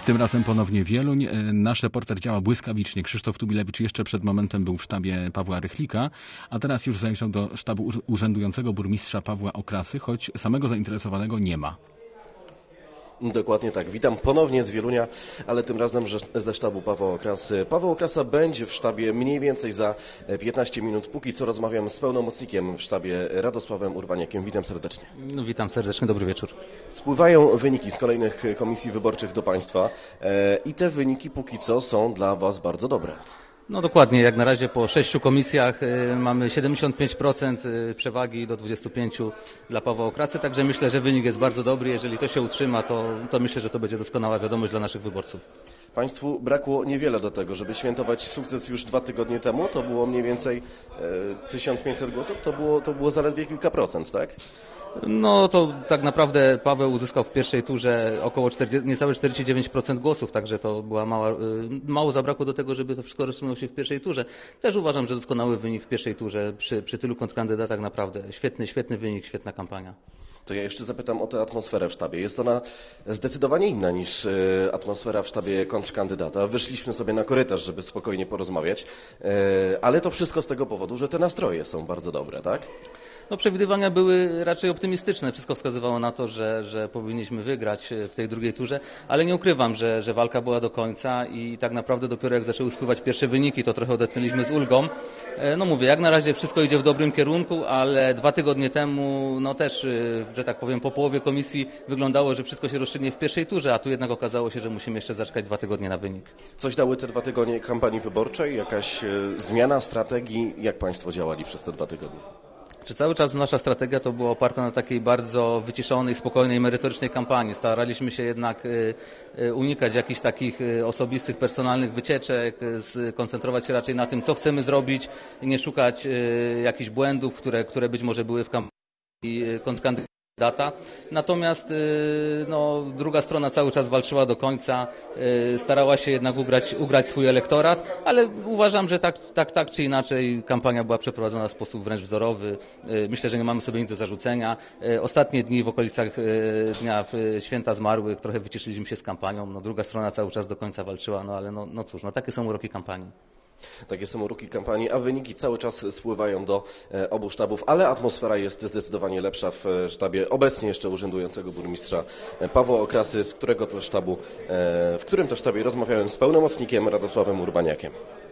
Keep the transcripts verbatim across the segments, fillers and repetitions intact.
Tym razem ponownie Wieluń. Nasz reporter działa błyskawicznie. Krzysztof Tubilewicz jeszcze przed momentem był w sztabie Pawła Rychlika, a teraz już zajrzał do sztabu urzędującego burmistrza Pawła Okrasy, choć samego zainteresowanego nie ma. Dokładnie tak. Witam ponownie z Wielunia, ale tym razem ze sztabu Pawła Okrasy. Paweł Okrasa będzie w sztabie mniej więcej za piętnaście minut. Póki co rozmawiam z pełnomocnikiem w sztabie Radosławem Urbaniakiem. Witam serdecznie. No, witam serdecznie, dobry wieczór. Spływają wyniki z kolejnych komisji wyborczych do państwa i te wyniki póki co są dla was bardzo dobre. No dokładnie, jak na razie po sześciu komisjach y, mamy siedemdziesiąt pięć procent przewagi do dwudziestu pięciu dla Pawła Okrasy, także myślę, że wynik jest bardzo dobry. Jeżeli to się utrzyma, to, to myślę, że to będzie doskonała wiadomość dla naszych wyborców. Państwu brakło niewiele do tego, żeby świętować sukces już dwa tygodnie temu. To było mniej więcej e, tysiąc pięćset głosów, to było, to było zaledwie kilka procent, tak? No to tak naprawdę Paweł uzyskał w pierwszej turze około czterdzieści, niecałe czterdzieści dziewięć procent głosów, także to była mała, mało zabrakło do tego, żeby to wszystko rozsunęło się w pierwszej turze. Też uważam, że doskonały wynik w pierwszej turze przy, przy tylu kontrkandydatach, naprawdę świetny, świetny wynik, świetna kampania. To ja jeszcze zapytam o tę atmosferę w sztabie. Jest ona zdecydowanie inna niż atmosfera w sztabie kontrkandydata. Wyszliśmy sobie na korytarz, żeby spokojnie porozmawiać, ale to wszystko z tego powodu, że te nastroje są bardzo dobre, tak? No, przewidywania były raczej optymistyczne. Wszystko wskazywało na to, że, że powinniśmy wygrać w tej drugiej turze, ale nie ukrywam, że, że walka była do końca i tak naprawdę dopiero jak zaczęły spływać pierwsze wyniki, to trochę odetchnęliśmy z ulgą. No mówię, jak na razie wszystko idzie w dobrym kierunku, ale dwa tygodnie temu, no też, że tak powiem, po połowie komisji wyglądało, że wszystko się rozstrzygnie w pierwszej turze, a tu jednak okazało się, że musimy jeszcze zaczekać dwa tygodnie na wynik. Coś dały te dwa tygodnie kampanii wyborczej? Jakaś zmiana strategii? Jak państwo działali przez te dwa tygodnie? Czy cały czas nasza strategia to była oparta na takiej bardzo wyciszonej, spokojnej, merytorycznej kampanii. Staraliśmy się jednak unikać jakichś takich osobistych, personalnych wycieczek, skoncentrować się raczej na tym, co chcemy zrobić, nie szukać jakichś błędów, które, które być może były w kampanii kontrkandydata. Natomiast no, druga strona cały czas walczyła do końca, starała się jednak ugrać, ugrać swój elektorat, ale uważam, że tak, tak, tak czy inaczej kampania była przeprowadzona w sposób wręcz wzorowy. Myślę, że nie mamy sobie nic do zarzucenia. Ostatnie dni w okolicach Dnia Święta Zmarłych trochę wyciszyliśmy się z kampanią. No, druga strona cały czas do końca walczyła, no ale no, no cóż, no, takie są uroki kampanii. Takie są uroki kampanii, a wyniki cały czas spływają do e, obu sztabów, ale atmosfera jest zdecydowanie lepsza w sztabie obecnie jeszcze urzędującego burmistrza Pawła Okrasy, z którego to sztabu, e, w którym to sztabie rozmawiałem z pełnomocnikiem Radosławem Urbaniakiem.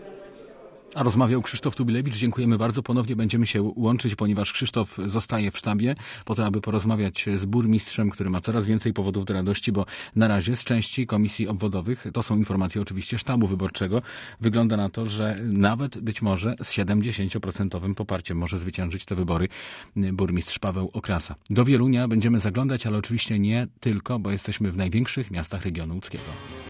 A rozmawiał Krzysztof Tubilewicz. Dziękujemy bardzo. Ponownie będziemy się łączyć, ponieważ Krzysztof zostaje w sztabie po to, aby porozmawiać z burmistrzem, który ma coraz więcej powodów do radości, bo na razie z części komisji obwodowych, to są informacje oczywiście sztabu wyborczego, wygląda na to, że nawet być może z siedemdziesięcioprocentowym poparciem może zwyciężyć te wybory burmistrz Paweł Okrasa. Do Wielunia będziemy zaglądać, ale oczywiście nie tylko, bo jesteśmy w największych miastach regionu łódzkiego.